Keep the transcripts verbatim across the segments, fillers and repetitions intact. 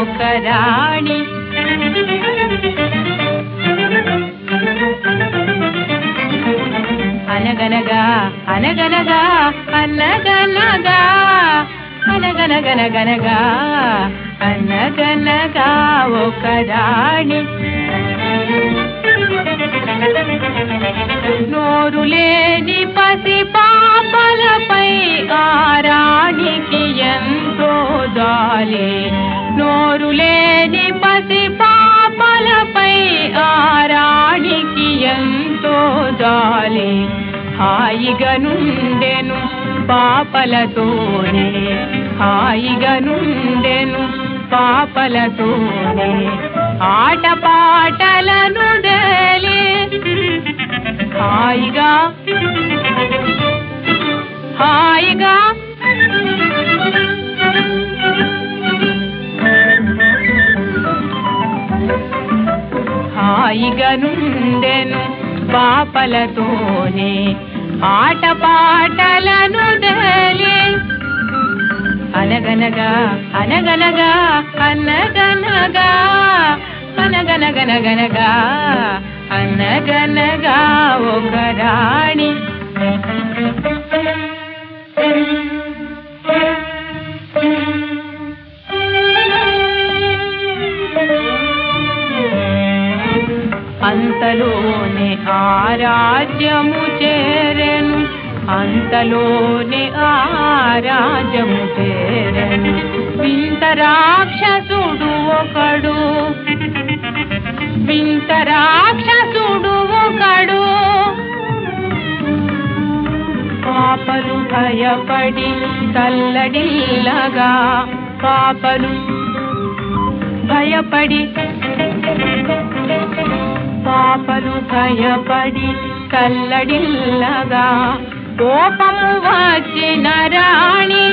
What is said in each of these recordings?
ఒక రాణి. అనగనగా అనగనగా అనగనగా అనగనగనగనగా అనగనగా ఒక రాణి. నోరు లేని పసి పాపలపై ఆ రాణికి ఎంతో జాలి. నోరు లేని పసి పాపలపై ఆ రాణికి ఎంతో జాలి. హాయిగా నుండెను పాపలతోనే, హాయిగా నుండెను పాపలతోనే, ఆట పాటలను డేలి హాయిగా హాయిగా హాయిగా నుండెను పాపలతోనే, ఆట పాటలను డేలి. అనగనగా అనగనగా అనగనగా అనగనగనగనగా అనగనగా ఒక రాణి. అంతలోనే ఆ రాజ్యము చేరెను, అంతలోనే ఆ రాజ్యము చేరెను. వింత రాక్షసుడు ఒకడు, వింత రాక్షసుడు ఒకడు. పాపలు భయపడి తల్లడిల్లగా, పాపలు భయపడి పాపలు భయపడి కల్లడిల్లగా, కోపము వచ్చిన రాణి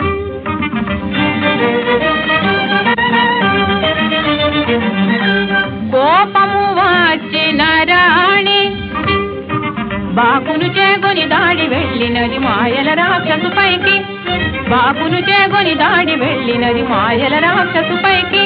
కోపము వచ్చిన రాణి బాకును చేగొని దాడి వెళ్ళినది మాయల రాక్షసు పైకి. బాకును చేగొని దాడి వెళ్ళినది మాయల రాక్షసు పైకి.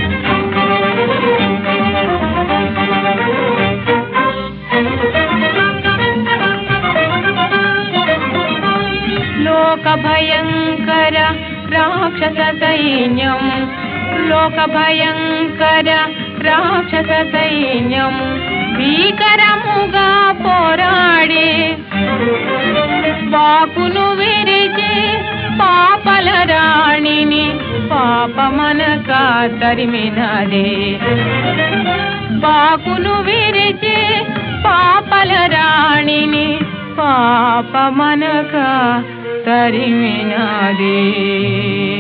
లోక భయంకర రాక్షస సైన్యం, లోక భయంకర రాక్షస సైన్యం భీకరముగా పోరాడి, బాకును విరిచి పాపల రాణిని పాపమనక తరిమినదే. బాకును విరిచి పాపల రాణిని పాపమనక తరిమినదే.